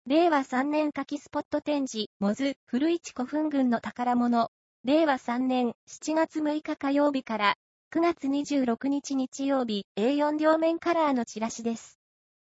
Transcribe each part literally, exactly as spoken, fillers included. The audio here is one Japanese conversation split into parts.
れいわさんねん夏季スポット展示、モズ、古市古墳群の宝物。れいわさんねんしちがつむいか火曜日からくがつにじゅうろくにち日曜日 エーよん 両面カラーのチラシです。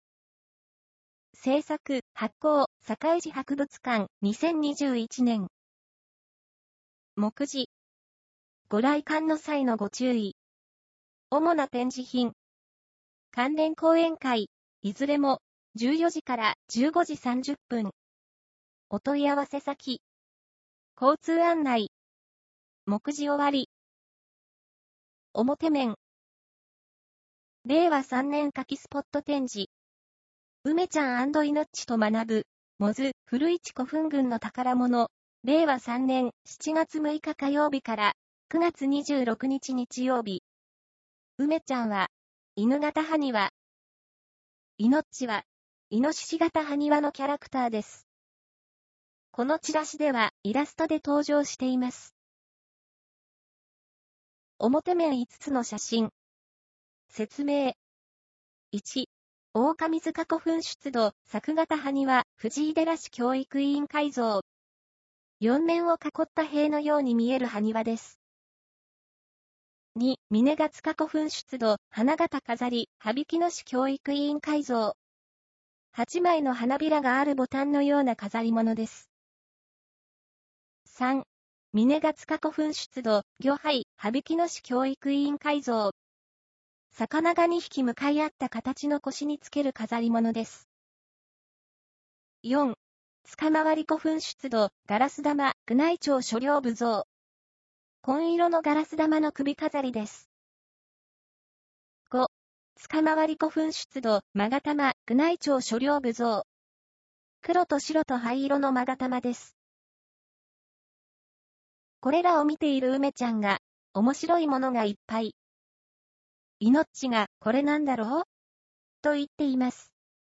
制作、発行、堺市博物館にせんにじゅういちねん。目次。ご来館の際のご注意。主な展示品。関連講演会、いずれもじゅうよじからじゅうごじさんじゅっぷん。お問い合わせ先。交通案内。目次終わり。表面。れいわさんねん夏季スポット展示。梅ちゃん&いのっちと学ぶ、モズ、古市古墳群の宝物。れいわさんねんしちがつむいか火曜日からくがつにじゅうろくにち日曜日。梅ちゃんは、犬型埴輪。いのっちは、イノシシ型埴輪のキャラクターです。このチラシではイラストで登場しています。表面いつつの写真。説明。いち、狼塚古墳出土、作型埴輪、藤井寺市教育委員会像。よんめんを囲った塀のように見える埴輪です。に、峰ヶ塚古墳出土、花形飾り、羽曳野市教育委員会像。はちまいの花びらがあるボタンのような飾り物です。さん、峰ヶ塚古墳出土、魚杯、羽曳野市教育委員会像。魚がにひき向かい合った形の腰につける飾り物です。よん、塚回古墳出土、ガラス玉、宮内庁所領部像。紺色のガラス玉の首飾りです。ご、塚回古墳出土、勾玉、宮内庁所領部像。黒と白と灰色の勾玉です。これらを見ている梅ちゃんが、面白いものがいっぱい。いのっちが、これなんだろうと言っています。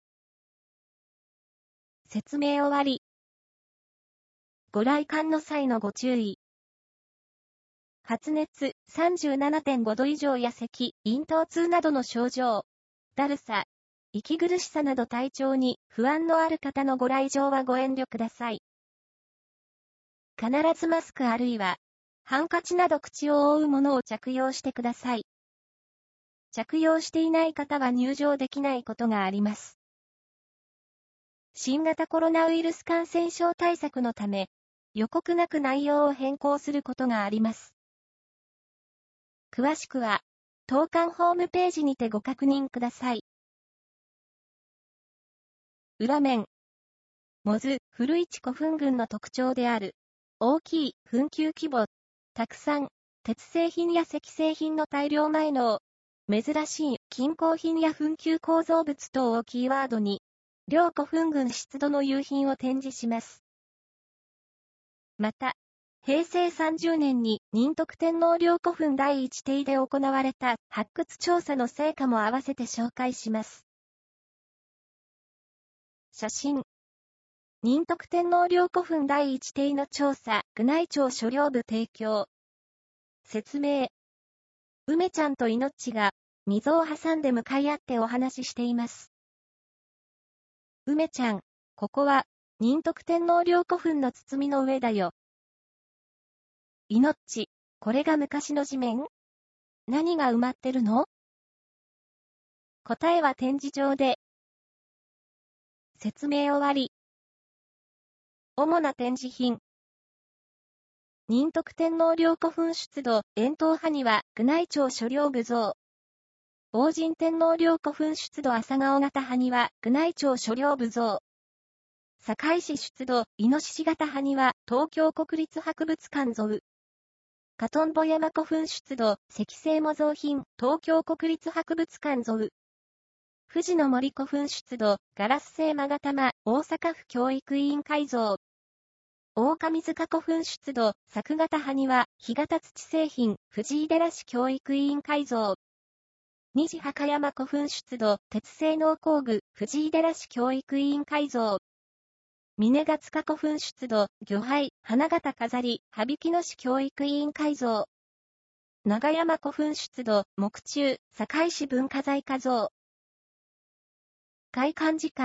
説明終わり。ご来館の際のご注意。発熱 さんじゅうななてんごど以上や咳、咽頭痛などの症状。だるさ、息苦しさなど体調に不安のある方のご来場はご遠慮ください。必ずマスクあるいは、ハンカチなど口を覆うものを着用してください。着用していない方は入場できないことがあります。新型コロナウイルス感染症対策のため、予告なく内容を変更することがあります。詳しくは、当館ホームページにてご確認ください。裏面。モズ、古市古墳群の特徴である。大きい、墳丘規模。たくさん、鉄製品や石製品の大量埋納。珍しい、金工品や墳丘構造物等をキーワードに、両古墳群出土の遺品を展示します。また、へいせいさんじゅうねんに仁徳天皇陵古墳だいいちていで行われた発掘調査の成果も合わせて紹介します。写真。仁徳天皇陵古墳だいいちていの調査、宮内庁所領部提供。説明。梅ちゃんといのっちが、溝を挟んで向かい合ってお話ししています。梅ちゃん、ここは、仁徳天皇陵古墳の包みの上だよ。いのっち、これが昔の地面？何が埋まってるの？答えは展示場で。説明終わり。主な展示品。仁徳天皇陵古墳出土、円筒埴輪、宮内庁所領部像。王神天皇陵古墳出土朝顔型埴輪、宮内庁所領部像。堺市出土、イノシシ型埴輪、東京国立博物館像。加トンボ山古墳出土、石製模造品、東京国立博物館像。富士の森古墳出土、ガラス製勾玉、大阪府教育委員会像。狼塚古墳出土、作型埴輪、干潟土製品、藤井寺市教育委員会像。虹墓山古墳出土、鉄製農工具、藤井寺市教育委員会像。峰ヶ塚古墳出土、魚杯、花形飾り、羽曳野市教育委員会像。長山古墳出土、木柱、堺市文化財課像。開館時間、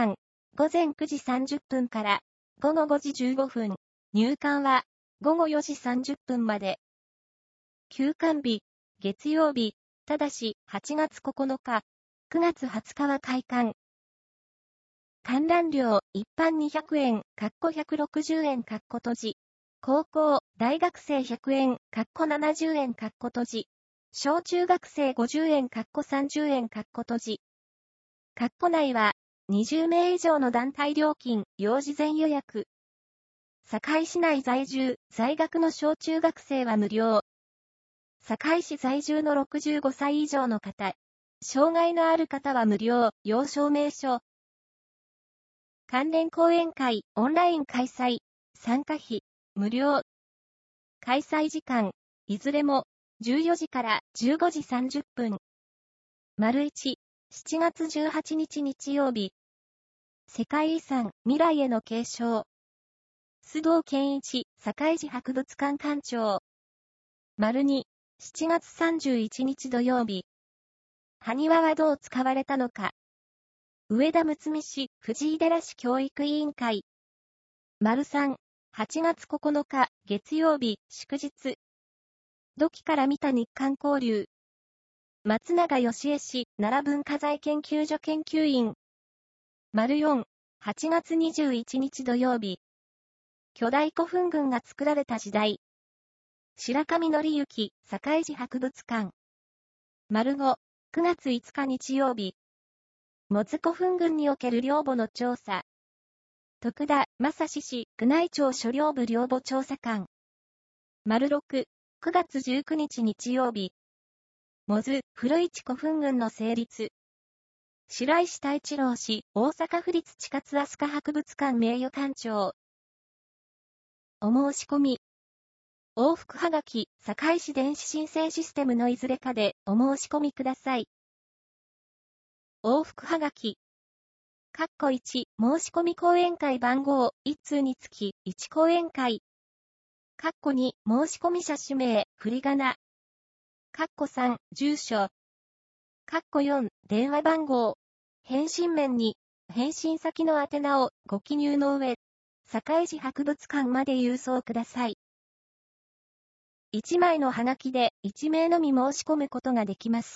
午前くじさんじゅっぷんから午後ごじじゅうごふん。入館は午後よじさんじゅっぷんまで。休館日、月曜日、ただしはちがつここのか、くがつはつかは開館。観覧料、一般にひゃくえん、かっこひゃくろくじゅうえん、かっこ閉じ。高校、大学生ひゃくえん、かっこななじゅうえん、かっこ閉じ。小中学生ごじゅうえん、かっこさんじゅうえん、かっこ閉じ。かっこ内は、にじゅうめい以上の団体料金、要事前予約。堺市内在住、在学の小中学生は無料。堺市在住のろくじゅうごさい以上の方、障害のある方は無料、要証明書。関連講演会、オンライン開催、参加費、無料。開催時間、いずれも、じゅうよじからじゅうごじさんじゅっぷん。丸いち、しちがつじゅうはちにち日曜日。世界遺産、未来への継承。須藤健一、堺市博物館館長。丸に、しちがつさんじゅういちにち土曜日。埴輪はどう使われたのか。上田睦美市、藤井寺市教育委員会。丸さん、はちがつここのか、月曜日、祝日。土器から見た日韓交流。松永義恵氏、奈良文化財研究所研究員。丸よん、はちがつにじゅういちにち土曜日。巨大古墳群が作られた時代。白上則之、堺市博物館。丸ご、くがついつか日曜日。門津古墳群における陵墓の調査。徳田正史氏、宮内庁所領部陵墓調査官。丸ろく、くがつじゅうくにち日曜日。門津古市古墳群の成立。白石太一郎氏、大阪府立地勝飛鳥博物館名誉館長。お申し込み。往復はがき、堺市電子申請システムのいずれかでお申し込みください。往復はがき。括弧いち、申し込み講演会番号、いっつうにつき、いち講演会。括弧に、申し込み者氏名、振り仮名。括弧さん、住所。括弧よん、電話番号。返信面に、返信先の宛名をご記入の上、堺市博物館まで郵送ください。いちまいのハガキでいちめいのみ申し込むことができます。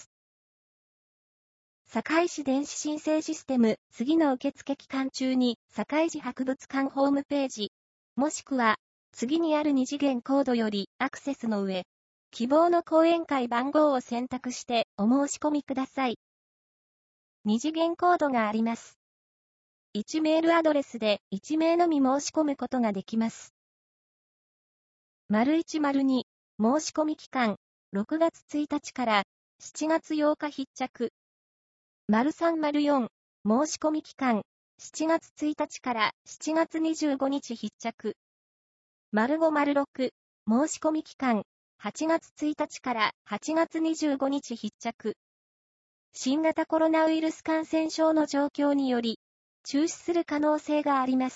堺市電子申請システム、次の受付期間中に、堺市博物館ホームページ、もしくは、次にあるに次元コードよりアクセスの上、希望の講演会番号を選択してお申し込みください。に次元コードがあります。いちメールアドレスでいちめいのみ申し込むことができます。丸いち丸に、申し込み期間、ろくがつついたちからしちがつようか必着。丸さん丸よん、申し込み期間、しちがつついたちからしちがつにじゅうごにち必着。丸ご丸ろく、申し込み期間、はちがつついたちからはちがつにじゅうごにち必着。新型コロナウイルス感染症の状況により、中止する可能性があります。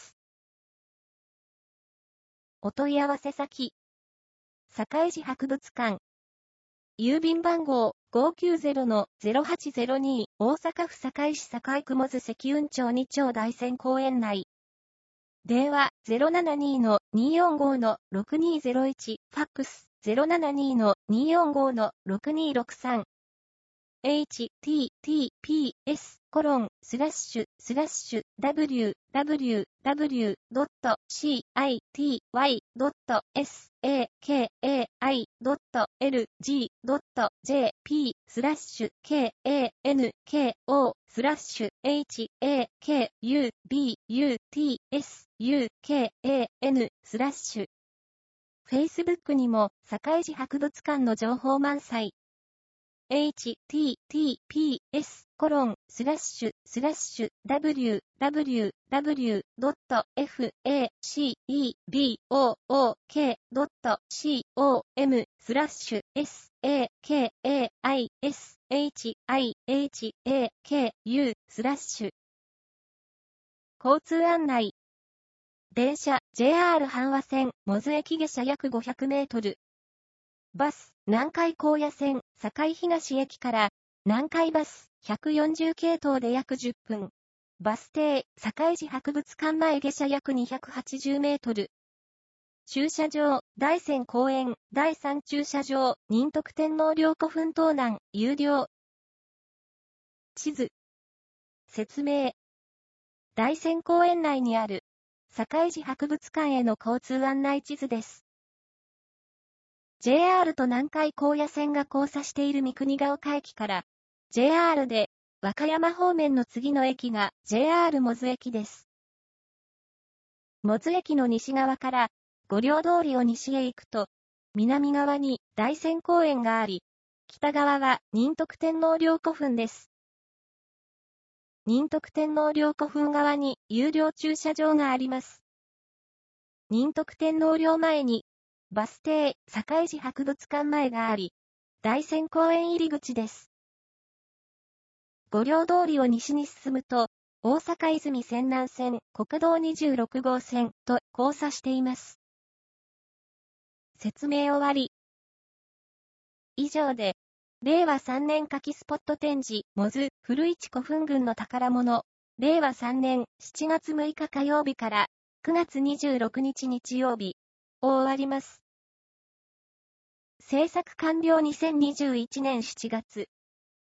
お問い合わせ先。堺市博物館。郵便番号 ごーきゅうゼロのゼロはちゼロに 大阪府堺市堺区門津石雲町に丁大仙公園内。電話 ゼロななにのにーよんごのろくにーゼロいち、ファックス ゼロななにのにーよんごのろくにーろくさん。エイチティーティーピーエス コロンスラッシュスラッシュ ダブリューダブリューダブリュードットシーアイティーワイドットエスエーケーエーアイドットエルジードットジェーピースラッシュケーエーエヌケーオースラッシュエイチエーケーユービーユーティーエスユーケーエーエヌスラッシュ。Facebook にも堺市博物館の情報満載。エイチティーティーピーエス コロンスラッシュスラッシュ ダブリューダブリューダブリュードットエフエーシーイービーオーオーケードットシーオーエムスラッシュエスエーケーエーアイエスエイチアイエイチエーケーユースラッシュ。交通案内。電車 ジェイアール 阪和線門津駅下車約ごひゃくメートル。バス南海高野線堺東駅から南海バスひゃくよんじゅう系統で約じゅっぷん。 バス停、堺市博物館前下車約にひゃくはちじゅうメートル。駐車場、大山公園、だいさん駐車場、仁徳天皇陵古墳東南、有料。地図。説明。大山公園内にある、堺市博物館への交通案内地図です。ジェイアール と南海高野線が交差している三国ヶ丘駅から、ジェイアール で、和歌山方面の次の駅が ジェイアール 門津駅です。門津駅の西側から、五両通りを西へ行くと、南側に大山公園があり、北側は仁徳天皇陵古墳です。仁徳天皇陵古墳側に有料駐車場があります。仁徳天皇陵前に、バス停、堺市博物館前があり、大山公園入り口です。五両通りを西に進むと、大阪泉泉南線、国道にじゅうろく号線と交差しています。説明終わり。以上で、れいわさんねん夏季スポット展示、門津、古市古墳群の宝物、れいわさんねんしちがつむいか火曜日からくがつにじゅうろくにち日曜日を終わります。制作完了にせんにじゅういちねんしちがつ。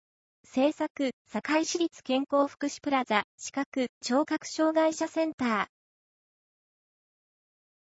制作、堺市立健康福祉プラザ、視覚、聴覚障害者センター。